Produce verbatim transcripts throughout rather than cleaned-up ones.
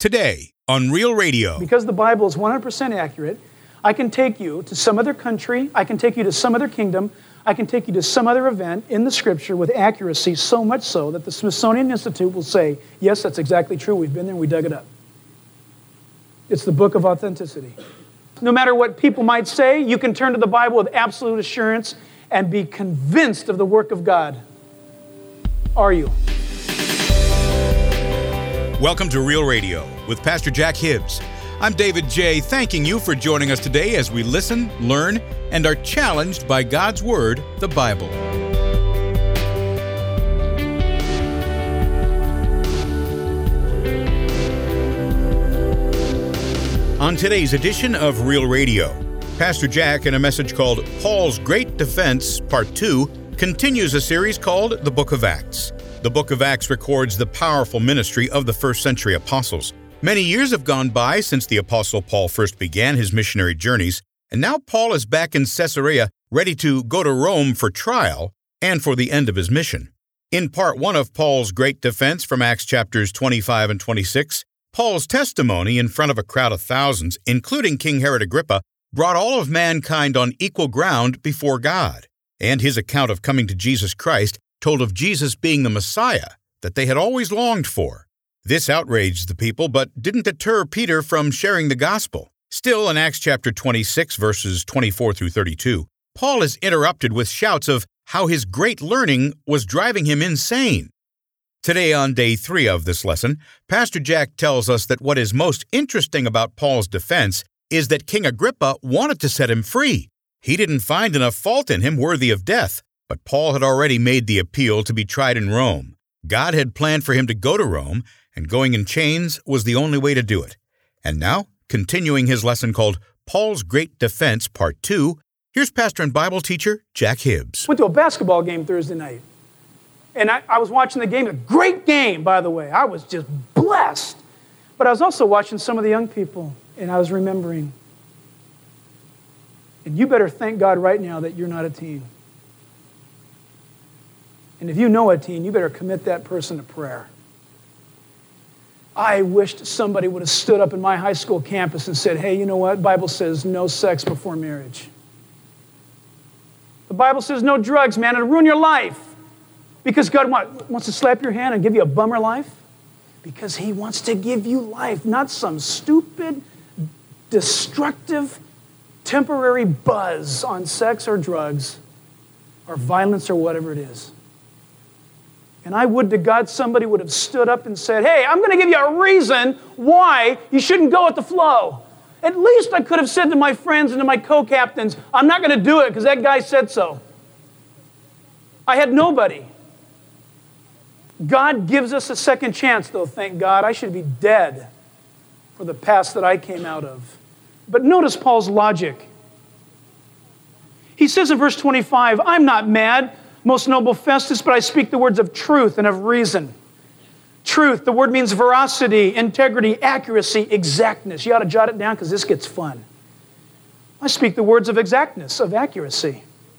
today on Real Radio. Because the Bible is one hundred percent accurate, I can take you to some other country, I can take you to some other kingdom, I can take you to some other event in the Scripture with accuracy, so much so that the Smithsonian Institute will say, yes, that's exactly true, we've been there and we dug it up. It's the book of authenticity. No matter what people might say, you can turn to the Bible with absolute assurance and be convinced of the work of God. Are you? Welcome to Real Radio with Pastor Jack Hibbs. I'm David J., thanking you for joining us today as we listen, learn, and are challenged by God's Word, the Bible. On today's edition of Real Radio, Pastor Jack, in a message called Paul's Great Defense, Part two, continues a series called The Book of Acts. The Book of Acts records the powerful ministry of the first century apostles. Many years have gone by since the Apostle Paul first began his missionary journeys, and now Paul is back in Caesarea, ready to go to Rome for trial and for the end of his mission. In Part one of Paul's Great Defense from Acts chapters twenty-five and twenty-six, Paul's testimony in front of a crowd of thousands, including King Herod Agrippa, brought all of mankind on equal ground before God, and his account of coming to Jesus Christ told of Jesus being the Messiah that they had always longed for. This outraged the people, but didn't deter Peter from sharing the gospel. Still, in Acts chapter twenty-six, verses twenty-four through thirty-two, Paul is interrupted with shouts of how his great learning was driving him insane. Today, on day three of this lesson, Pastor Jack tells us that what is most interesting about Paul's defense is that King Agrippa wanted to set him free. He didn't find enough fault in him worthy of death, but Paul had already made the appeal to be tried in Rome. God had planned for him to go to Rome, and going in chains was the only way to do it. And now, continuing his lesson called Paul's Great Defense, Part two, here's pastor and Bible teacher Jack Hibbs. Went to a basketball game Thursday night, and I, I was watching the game. A great game, by the way. I was just blessed. But I was also watching some of the young people, and I was remembering. And you better thank God right now that you're not a teen. And if you know a teen, you better commit that person to prayer. I wished somebody would have stood up in my high school campus and said, hey, you know what? The Bible says no sex before marriage. The Bible says no drugs, man. It'll ruin your life. Because God want, wants to slap your hand and give you a bummer life? Because He wants to give you life, not some stupid, destructive, temporary buzz on sex or drugs or violence or whatever it is. And I would to God somebody would have stood up and said, hey, I'm going to give you a reason why you shouldn't go with the flow. At least I could have said to my friends and to my co-captains, I'm not going to do it because that guy said so. I had nobody. God gives us a second chance, though, thank God. I should be dead for the past that I came out of. But notice Paul's logic. He says in verse twenty-five, I'm not mad, most noble Festus, but I speak the words of truth and of reason. Truth, the word means veracity, integrity, accuracy, exactness. You ought to jot it down because this gets fun. I speak the words of exactness, of accuracy.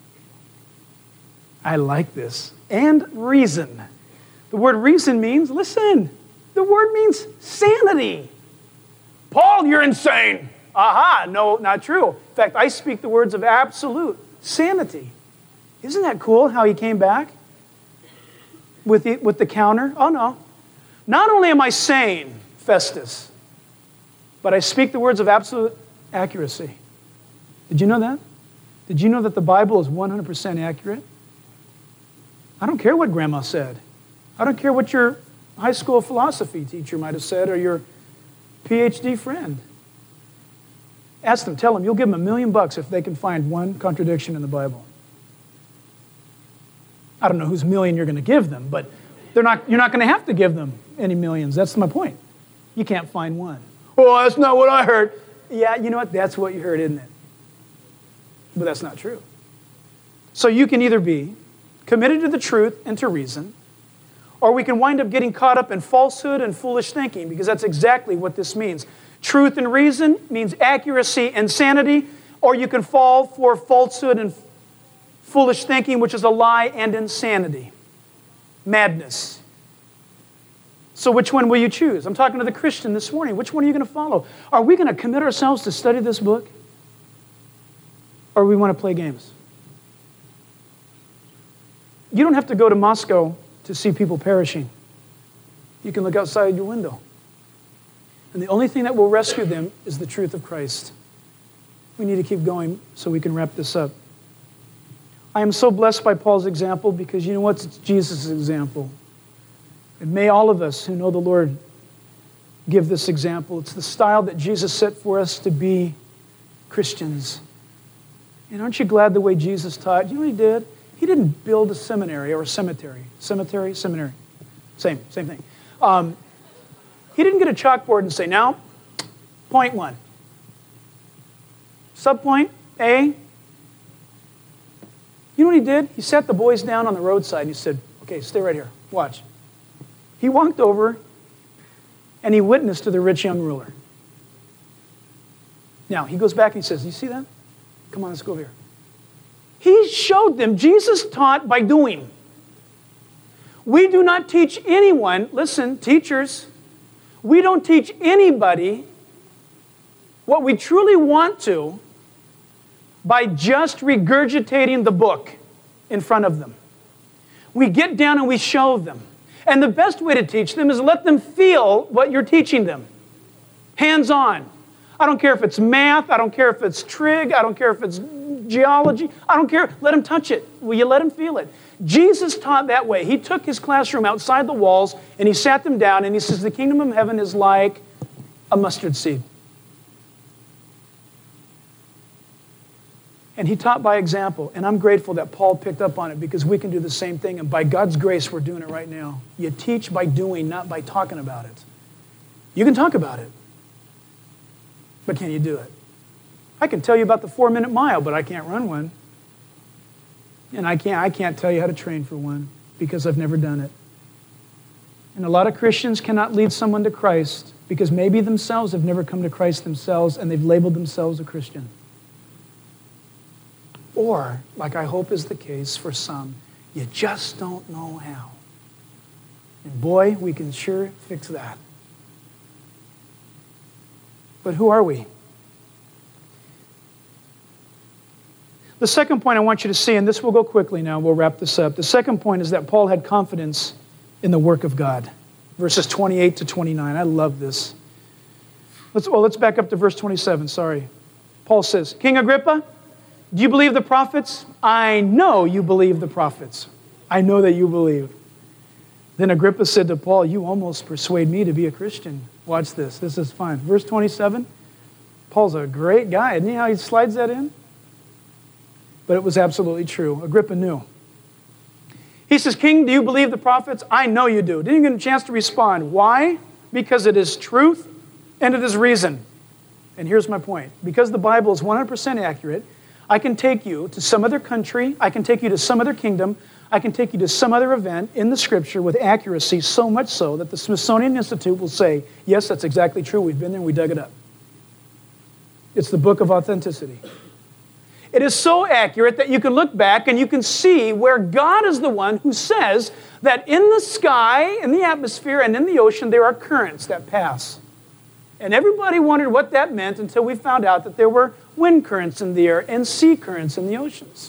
I like this. And reason. The word reason means, listen, the word means sanity. Paul, you're insane. Aha, no, not true. In fact, I speak the words of absolute sanity. Isn't that cool how he came back with the, with the counter? Oh, no. Not only am I sane, Festus, but I speak the words of absolute accuracy. Did you know that? Did you know that the Bible is one hundred percent accurate? I don't care what Grandma said. I don't care what your high school philosophy teacher might have said or your P H D friend. Ask them, tell them, you'll give them a million bucks if they can find one contradiction in the Bible. I don't know whose million you're going to give them, but they're not. You're not going to have to give them any millions. That's my point. You can't find one. Oh, that's not what I heard. Yeah, you know what? That's what you heard, isn't it? But that's not true. So you can either be committed to the truth and to reason, or we can wind up getting caught up in falsehood and foolish thinking, because that's exactly what this means. Truth and reason means accuracy and sanity, or you can fall for falsehood and foolish thinking, which is a lie and insanity, madness. So which one will you choose? I'm talking to the Christian this morning. Which one are you going to follow? Are we going to commit ourselves to study this book? Or do we want to play games? You don't have to go to Moscow to see people perishing. You can look outside your window. And the only thing that will rescue them is the truth of Christ. We need to keep going so we can wrap this up. I am so blessed by Paul's example because you know what? It's Jesus' example. And may all of us who know the Lord give this example. It's the style that Jesus set for us to be Christians. And aren't you glad the way Jesus taught? You know what he did? He didn't build a seminary or a cemetery. Cemetery, seminary. Same, same thing. Um, he didn't get a chalkboard and say, now, point one. Subpoint A. You know what he did? He sat the boys down on the roadside and he said, okay, stay right here. Watch. He walked over and he witnessed to the rich young ruler. Now, he goes back and he says, you see that? Come on, let's go over here. He showed them. Jesus taught by doing. We do not teach anyone, listen, teachers, we don't teach anybody what we truly want to by just regurgitating the book in front of them. We get down and we show them. And the best way to teach them is let them feel what you're teaching them. Hands-on. I don't care if it's math. I don't care if it's trig. I don't care if it's geology. I don't care. Let them touch it. Will you let them feel it? Jesus taught that way. He took his classroom outside the walls and he sat them down and he says, the kingdom of heaven is like a mustard seed. And he taught by example. And I'm grateful that Paul picked up on it because we can do the same thing. And by God's grace, we're doing it right now. You teach by doing, not by talking about it. You can talk about it. But can you do it? I can tell you about the four-minute mile, but I can't run one. And I can't, I can't tell you how to train for one because I've never done it. And a lot of Christians cannot lead someone to Christ because maybe themselves have never come to Christ themselves and they've labeled themselves a Christian. Or, like I hope is the case for some, you just don't know how. And boy, we can sure fix that. But who are we? The second point I want you to see, and this will go quickly now, we'll wrap this up. The second point is that Paul had confidence in the work of God. Verses twenty-eight to twenty-nine. I love this. Let's, well, let's back up to verse twenty-seven, sorry. Paul says, King Agrippa, do you believe the prophets? I know you believe the prophets. I know that you believe. Then Agrippa said to Paul, you almost persuade me to be a Christian. Watch this. This is fun. Verse twenty-seven. Paul's a great guy. Isn't he how he slides that in? But it was absolutely true. Agrippa knew. He says, King, do you believe the prophets? I know you do. Didn't get a chance to respond. Why? Because it is truth and it is reason. And here's my point. Because the Bible is one hundred percent accurate, I can take you to some other country, I can take you to some other kingdom, I can take you to some other event in the Scripture with accuracy, so much so that the Smithsonian Institute will say, yes, that's exactly true, we've been there and we dug it up. It's the book of authenticity. It is so accurate that you can look back and you can see where God is the one who says that in the sky, in the atmosphere, and in the ocean, there are currents that pass. And everybody wondered what that meant until we found out that there were wind currents in the air and sea currents in the oceans.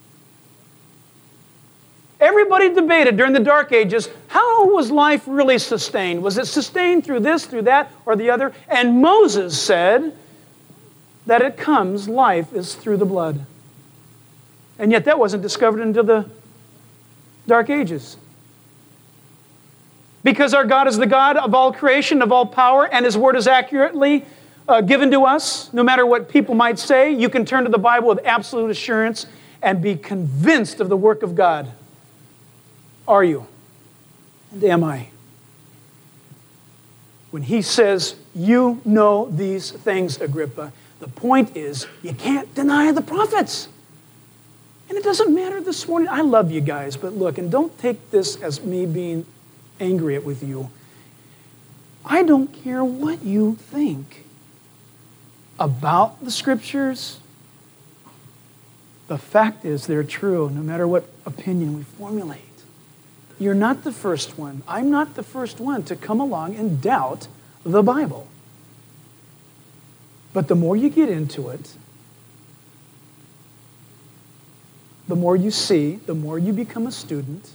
Everybody debated during the Dark Ages, how was life really sustained? Was it sustained through this, through that, or the other? And Moses said that it comes, life is through the blood. And yet that wasn't discovered until the Dark Ages. Because our God is the God of all creation, of all power, and His Word is accurately uh, given to us. No matter what people might say, you can turn to the Bible with absolute assurance and be convinced of the work of God. Are you? And am I? When He says, you know these things, Agrippa, the point is, you can't deny the prophets. And it doesn't matter this morning. I love you guys, but look, and don't take this as me being angry with you. I don't care what you think about the Scriptures. The fact is they're true, no matter what opinion we formulate. you're not the first one. I'm not the first one to come along and doubt the Bible. But the more you get into it, the more you see, the more you become a student,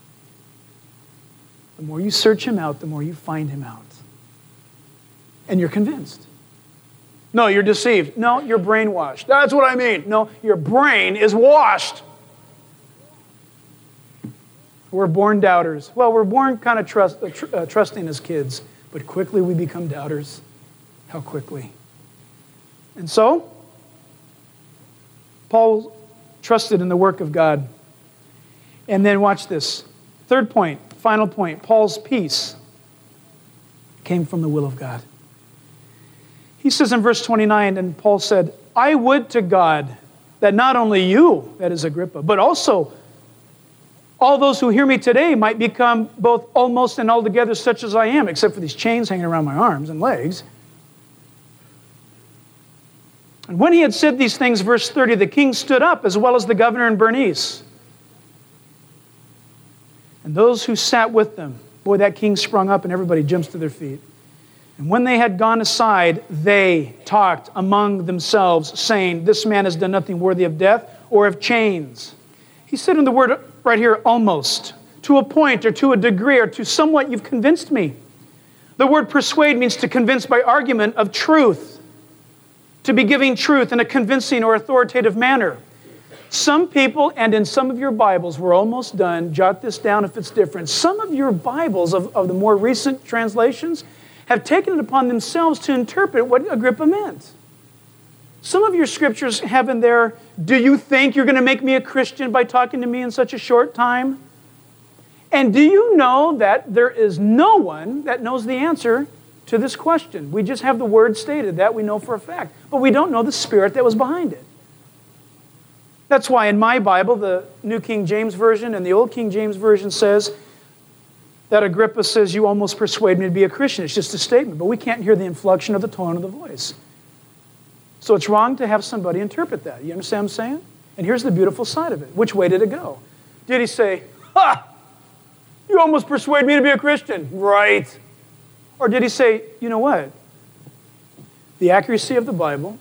the more you search him out, the more you find him out. And you're convinced. No, you're deceived. No, you're brainwashed. That's what I mean. No, your brain is washed. We're born doubters. Well, we're born kind of trust, uh, tr- uh, trusting as kids, but quickly we become doubters. How quickly? And so, Paul trusted in the work of God. And then watch this. Third point, final point, Paul's peace came from the will of God. He says in verse twenty-nine, and Paul said, I would to God that not only you, that is Agrippa, but also all those who hear me today might become both almost and altogether such as I am, except for these chains hanging around my arms and legs. And when he had said these things, verse thirty, the king stood up, as well as the governor and Bernice. And those who sat with them, boy, that king sprung up and everybody jumps to their feet. And when they had gone aside, they talked among themselves, saying, this man has done nothing worthy of death or of chains. He said in the word right here, almost, to a point or to a degree or to somewhat you've convinced me. The word persuade means to convince by argument of truth, to be giving truth in a convincing or authoritative manner. Some people, and in some of your Bibles, we're almost done, jot this down if it's different. Some of your Bibles of, of the more recent translations have taken it upon themselves to interpret what Agrippa meant. Some of your scriptures have in there, do you think you're going to make me a Christian by talking to me in such a short time? And do you know that there is no one that knows the answer to this question? We just have the word stated, that we know for a fact. But we don't know the spirit that was behind it. That's why in my Bible, the New King James Version and the Old King James Version says that Agrippa says, you almost persuade me to be a Christian. It's just a statement, but we can't hear the inflection of the tone of the voice. So it's wrong to have somebody interpret that. You understand what I'm saying? And here's the beautiful side of it. Which way did it go? Did he say, ha, you almost persuade me to be a Christian? Right. Or did he say, you know what? The accuracy of the Bible,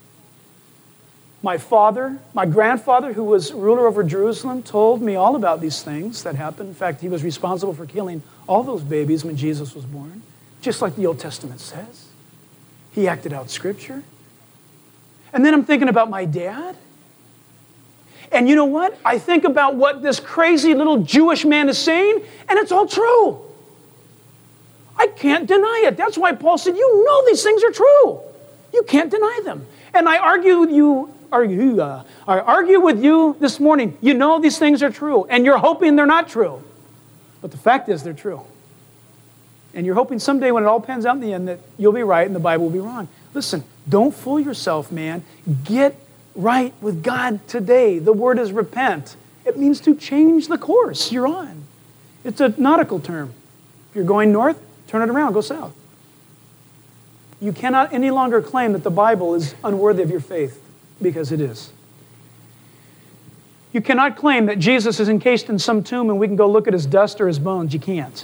my father, my grandfather, who was ruler over Jerusalem, told me all about these things that happened. In fact, he was responsible for killing all those babies when Jesus was born, just like the Old Testament says. He acted out Scripture. And then I'm thinking about my dad. And you know what? I think about what this crazy little Jewish man is saying, and it's all true. I can't deny it. That's why Paul said, you know these things are true. You can't deny them. And I argue with you, argue, uh, I argue with you this morning. You know these things are true, and you're hoping they're not true. But the fact is they're true. And you're hoping someday when it all pans out in the end that you'll be right and the Bible will be wrong. Listen, don't fool yourself, man. Get right with God today. The word is repent. It means to change the course you're on. It's a nautical term. If you're going north, turn it around, go south. You cannot any longer claim that the Bible is unworthy of your faith, because it is. You cannot claim that Jesus is encased in some tomb and we can go look at his dust or his bones. You can't.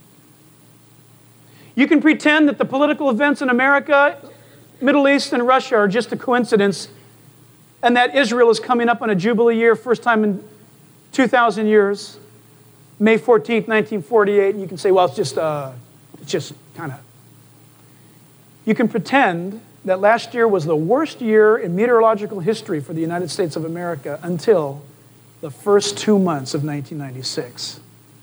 You can pretend that the political events in America, Middle East, and Russia are just a coincidence, and that Israel is coming up on a Jubilee year, first time in two thousand years, May fourteenth, nineteen forty-eight, and you can say, well, it's just, uh, it's just kind of. You can pretend that last year was the worst year in meteorological history for the United States of America until the first two months of nineteen ninety-six.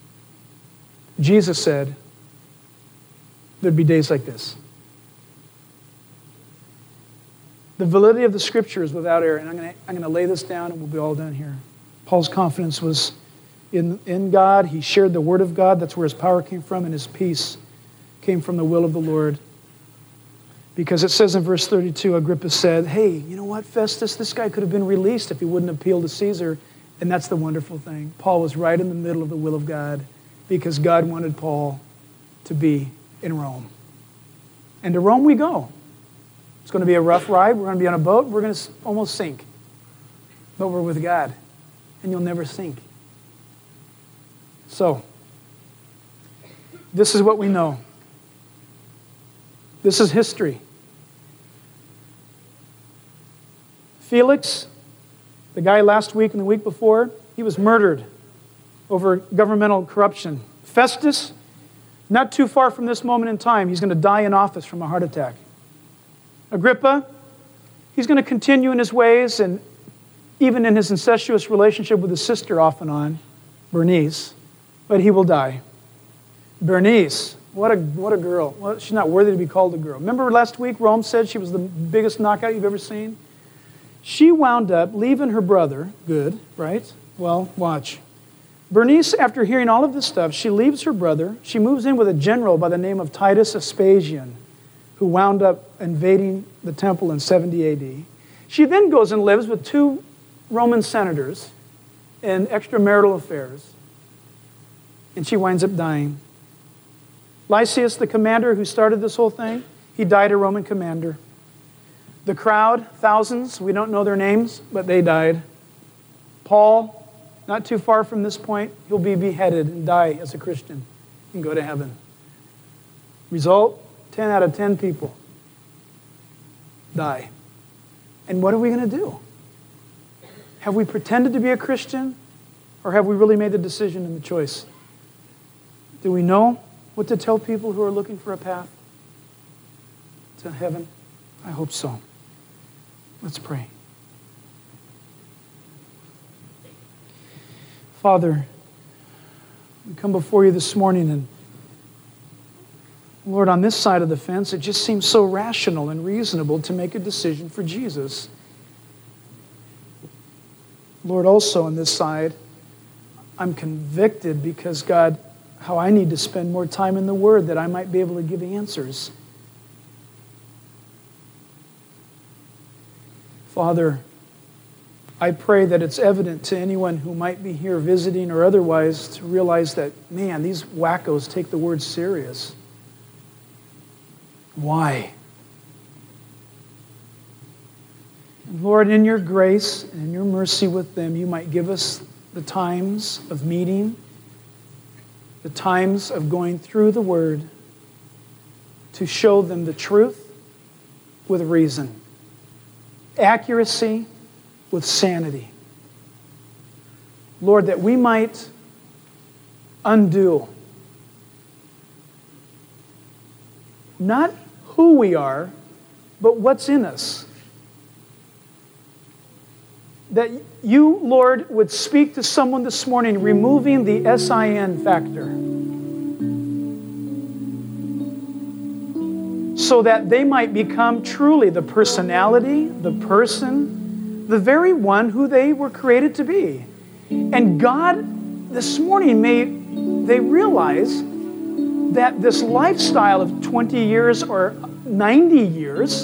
Jesus said there'd be days like this. The validity of the Scripture is without error, and I'm going to I'm going to lay this down and we'll be all done here. Paul's confidence was in, in God. He shared the Word of God. That's where his power came from, and his peace came from the will of the Lord. Because it says in verse thirty-two, Agrippa said, hey, you know what, Festus, this guy could have been released if he wouldn't appeal to Caesar. And that's the wonderful thing. Paul was right in the middle of the will of God because God wanted Paul to be in Rome. And to Rome we go. It's going to be a rough ride. We're going to be on a boat. We're going to almost sink. But we're with God, and you'll never sink. So, This is what we know. This is history. Felix, the guy last week and the week before, he was murdered over governmental corruption. Festus, not too far from this moment in time, he's going to die in office from a heart attack. Agrippa, he's going to continue in his ways and even in his incestuous relationship with his sister off and on, Bernice, but he will die. Bernice, what a what a girl. Well, she's not worthy to be called a girl. Remember last week Rome said she was the biggest knockout you've ever seen? She wound up leaving her brother. Good, right? Well, watch. Bernice, after hearing all of this stuff, she leaves her brother. She moves in with a general by the name of Titus Vespasian, who wound up invading the temple in seventy A D. She then goes and lives with two Roman senators in extramarital affairs, and she winds up dying. Lysias, the commander who started this whole thing, he died a Roman commander. The crowd, thousands, we don't know their names, but they died. Paul, not too far from this point, he'll be beheaded and die as a Christian and go to heaven. Result, ten out of ten people die. And what are we going to do? Have we pretended to be a Christian, or have we really made the decision and the choice? Do we know what to tell people who are looking for a path to heaven? I hope so. Let's pray. Father, we come before you this morning, and Lord, on this side of the fence, it just seems so rational and reasonable to make a decision for Jesus. Lord, also on this side, I'm convicted because, God, how I need to spend more time in the Word that I might be able to give answers. Father, I pray that it's evident to anyone who might be here visiting or otherwise to realize that, man, these wackos take the Word serious. Why? And Lord, in your grace and in your mercy with them, you might give us the times of meeting, the times of going through the Word to show them the truth with reason, accuracy with sanity. Lord, that we might undo not who we are, but what's in us. That you, Lord, would speak to someone this morning, removing the S I N factor, so that they might become truly the personality, the person, the very one who they were created to be. And God, this morning, may they realize that this lifestyle of twenty years or ninety years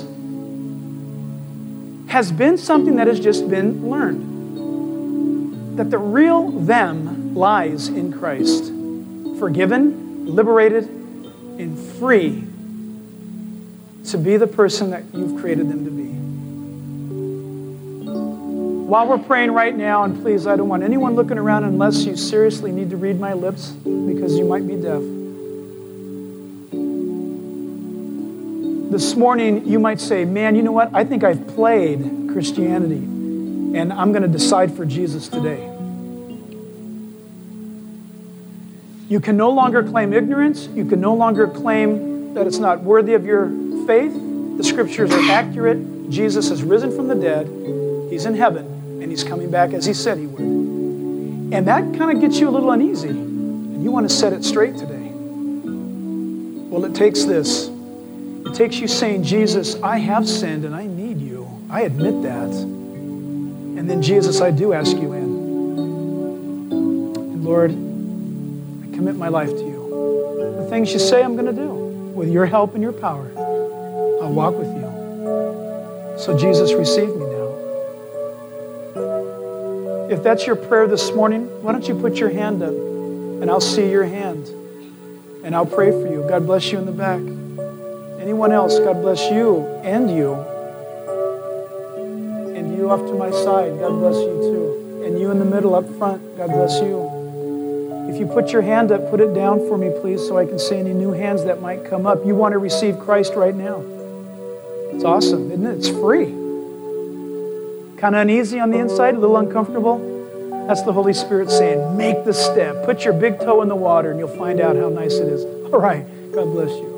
has been something that has just been learned. That the real them lies in Christ. Forgiven, liberated, and free to be the person that you've created them to be. While we're praying right now, and please, I don't want anyone looking around unless you seriously need to read my lips because you might be deaf. This morning, you might say, man, you know what? I think I've played Christianity, and I'm going to decide for Jesus today. You can no longer claim ignorance. You can no longer claim that it's not worthy of your faith. The scriptures are accurate. Jesus has risen from the dead. He's in heaven, and he's coming back as he said he would. And that kind of gets you a little uneasy, and you want to set it straight today. Well, it takes this. It takes you saying, Jesus, I have sinned and I need you. I admit that. And then, Jesus, I do ask you in. And Lord, I commit my life to you. The things you say I'm going to do, with your help and your power, I'll walk with you. So Jesus, receive me now. If that's your prayer this morning, why don't you put your hand up and I'll see your hand and I'll pray for you. God bless you in the back. Anyone else, God bless you and you. And you off to my side, God bless you too. And you in the middle up front, God bless you. If you put your hand up, put it down for me, please, so I can see any new hands that might come up. You want to receive Christ right now. It's awesome, isn't it? It's free. Kind of uneasy on the inside, a little uncomfortable. That's the Holy Spirit saying, make the step. Put your big toe in the water and you'll find out how nice it is. All right, God bless you.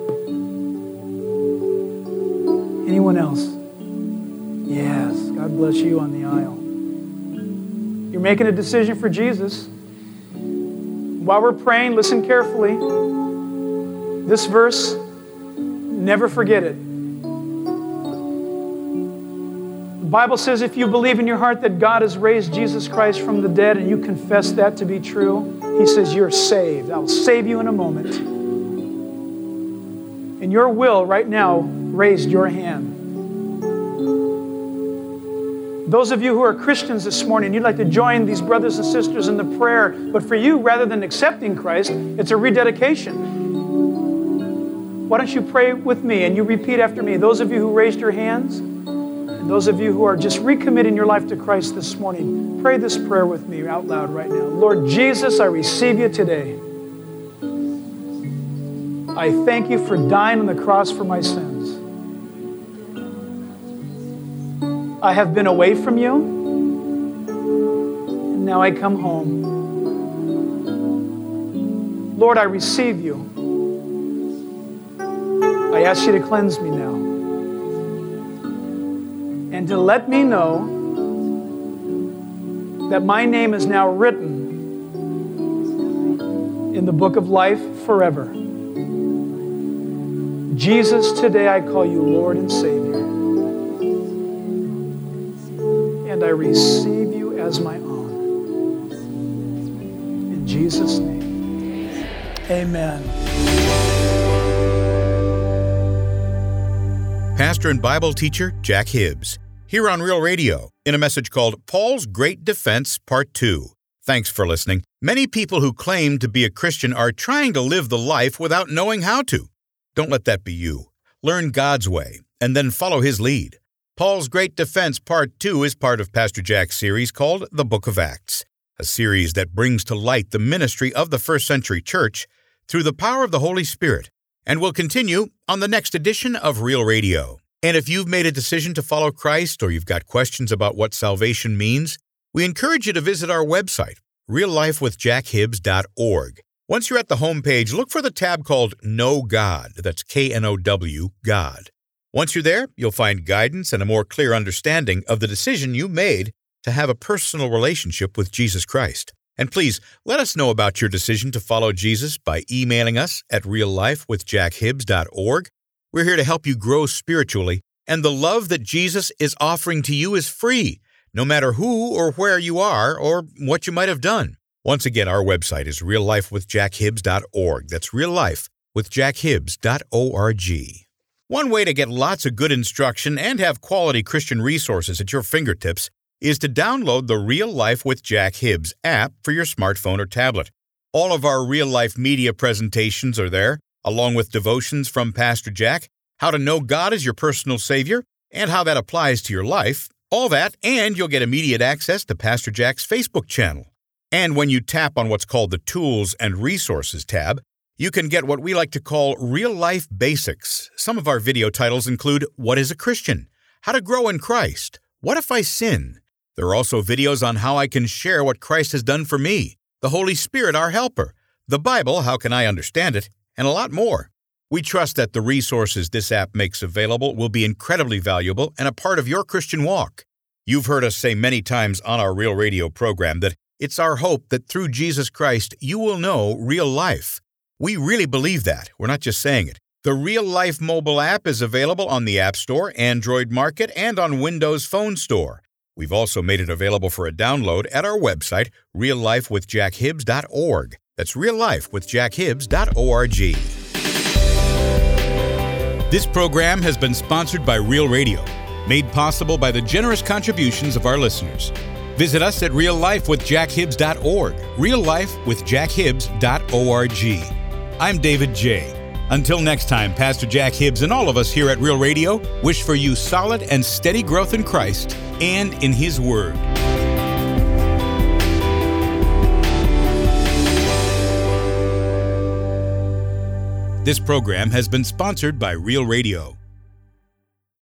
Anyone else? Yes, God bless you on the aisle. You're making a decision for Jesus. While we're praying, listen carefully. This verse, never forget it. The Bible says if you believe in your heart that God has raised Jesus Christ from the dead and you confess that to be true, He says you're saved. I will save you in a moment. And your will right now raised your hand. Those of you who are Christians this morning, you'd like to join these brothers and sisters in the prayer, but for you, rather than accepting Christ, it's a rededication. Why don't you pray with me and you repeat after me? Those of you who raised your hands, and those of you who are just recommitting your life to Christ this morning, pray this prayer with me out loud right now. Lord Jesus, I receive you today. I thank you for dying on the cross for my sins. I have been away from you, and now I come home. Lord, I receive you. I ask you to cleanse me now, and to let me know that my name is now written in the book of life forever. Jesus, today I call you Lord and Savior. And I receive you as my own. In Jesus' name, amen. Pastor and Bible teacher Jack Hibbs, here on Real Radio, in a message called Paul's Great Defense, Part two. Thanks for listening. Many people who claim to be a Christian are trying to live the life without knowing how to. Don't let that be you. Learn God's way, and then follow His lead. Paul's Great Defense Part two is part of Pastor Jack's series called The Book of Acts, a series that brings to light the ministry of the first century church through the power of the Holy Spirit, and will continue on the next edition of Real Radio. And if you've made a decision to follow Christ or you've got questions about what salvation means, we encourage you to visit our website, real life with jack hibbs dot org. Once you're at the homepage, look for the tab called Know God. That's K N O W, God. Once you're there, you'll find guidance and a more clear understanding of the decision you made to have a personal relationship with Jesus Christ. And please, let us know about your decision to follow Jesus by emailing us at real life with jack hibbs dot org. We're here to help you grow spiritually, and the love that Jesus is offering to you is free, no matter who or where you are or what you might have done. Once again, our website is real life with jack hibbs dot org. That's real life with jack hibbs dot org. One way to get lots of good instruction and have quality Christian resources at your fingertips is to download the Real Life with Jack Hibbs app for your smartphone or tablet. All of our real-life media presentations are there, along with devotions from Pastor Jack, how to know God as your personal Savior, and how that applies to your life. All that, and you'll get immediate access to Pastor Jack's Facebook channel. And when you tap on what's called the Tools and Resources tab, you can get what we like to call real-life basics. Some of our video titles include What is a Christian? How to Grow in Christ? What if I sin? There are also videos on how I can share what Christ has done for me, the Holy Spirit, our helper, the Bible, how can I understand it, and a lot more. We trust that the resources this app makes available will be incredibly valuable and a part of your Christian walk. You've heard us say many times on our Real Radio program that it's our hope that through Jesus Christ you will know real life. We really believe that. We're not just saying it. The Real Life mobile app is available on the App Store, Android Market, and on Windows Phone Store. We've also made it available for a download at our website, real life with jack hibbs dot org. That's real life with jack hibbs dot org. This program has been sponsored by Real Radio, made possible by the generous contributions of our listeners. Visit us at real life with jack hibbs dot org, real life with jack hibbs dot org. I'm David J. Until next time, Pastor Jack Hibbs and all of us here at Real Radio wish for you solid and steady growth in Christ and in His Word. This program has been sponsored by Real Radio.